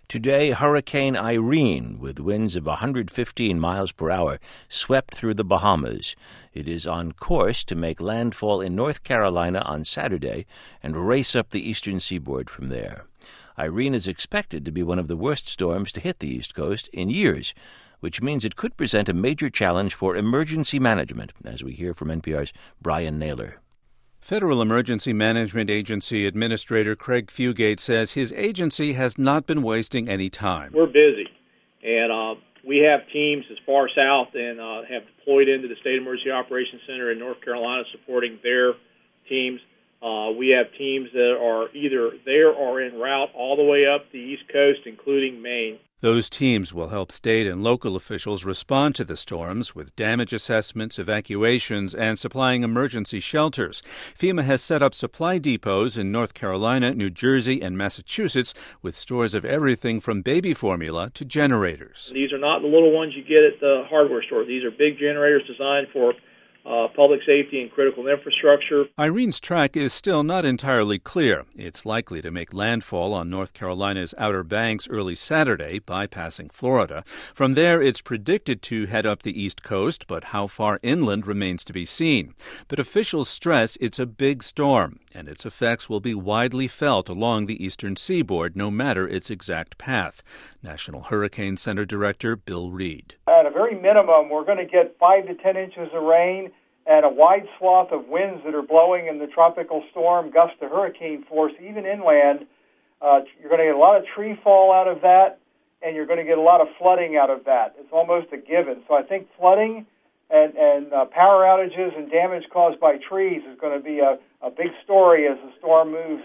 Today, Hurricane Irene, with winds of 115 miles per hour, swept through the Bahamas. It is on course to make landfall in North Carolina on Saturday and race up the eastern seaboard from there. Irene is expected to be one of the worst storms to hit the East Coast in years, which means it could present a major challenge for emergency management, as we hear from NPR's Brian Naylor. Federal Emergency Management Agency Administrator Craig Fugate says his agency has not been wasting any time. We're busy, and we have teams as far south and have deployed into the State Emergency Operations Center in North Carolina supporting their teams. We have teams that are either there or en route all the way up the East Coast, including Maine. Those teams will help state and local officials respond to the storms with damage assessments, evacuations, and supplying emergency shelters. FEMA has set up supply depots in North Carolina, New Jersey, and Massachusetts with stores of everything from baby formula to generators. These are not the little ones you get at the hardware store. These are big generators designed for public safety and critical infrastructure. Irene's track is still not entirely clear. It's likely to make landfall on North Carolina's Outer Banks early Saturday, bypassing Florida. From there, it's predicted to head up the East Coast, but how far inland remains to be seen. But officials stress it's a big storm, and its effects will be widely felt along the eastern seaboard, no matter its exact path. National Hurricane Center Director Bill Reed. At a very minimum, we're going to get 5 to 10 inches of rain and a wide swath of winds that are blowing in the tropical storm, gust to hurricane force, even inland. You're going to get a lot of tree fall out of that, and you're going to get a lot of flooding out of that. It's almost a given. So I think flooding and power outages and damage caused by trees is going to be a big story as the storm moves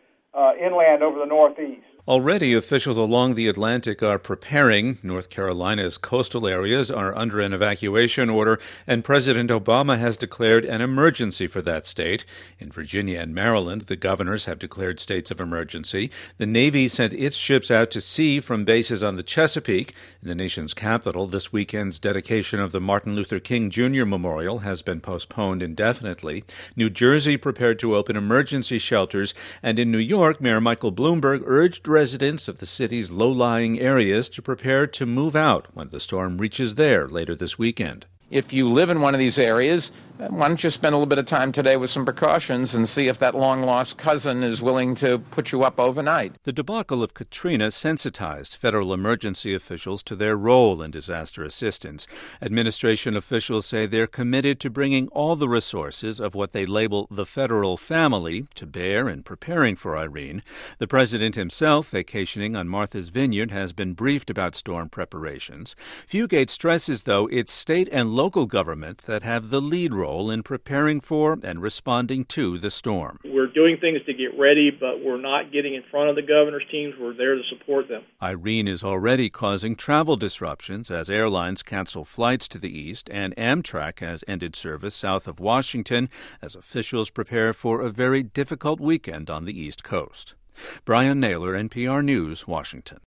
inland over the Northeast. Already, officials along the Atlantic are preparing. North Carolina's coastal areas are under an evacuation order, and President Obama has declared an emergency for that state. In Virginia and Maryland, the governors have declared states of emergency. The Navy sent its ships out to sea from bases on the Chesapeake. In the nation's capital, this weekend's dedication of the Martin Luther King Jr. Memorial has been postponed indefinitely. New Jersey prepared to open emergency shelters, and in New York, Mayor Michael Bloomberg urged residents of the city's low-lying areas to prepare to move out when the storm reaches there later this weekend. If you live in one of these areas, why don't you spend a little bit of time today with some precautions and see if that long-lost cousin is willing to put you up overnight. The debacle of Katrina sensitized federal emergency officials to their role in disaster assistance. Administration officials say they're committed to bringing all the resources of what they label the federal family to bear in preparing for Irene. The president himself, vacationing on Martha's Vineyard, has been briefed about storm preparations. Fugate stresses, though, it's state and local governments that have the lead role in preparing for and responding to the storm. We're doing things to get ready, but we're not getting in front of the governor's teams. We're there to support them. Irene is already causing travel disruptions as airlines cancel flights to the east, and Amtrak has ended service south of Washington as officials prepare for a very difficult weekend on the East Coast. Brian Naylor, NPR News, Washington.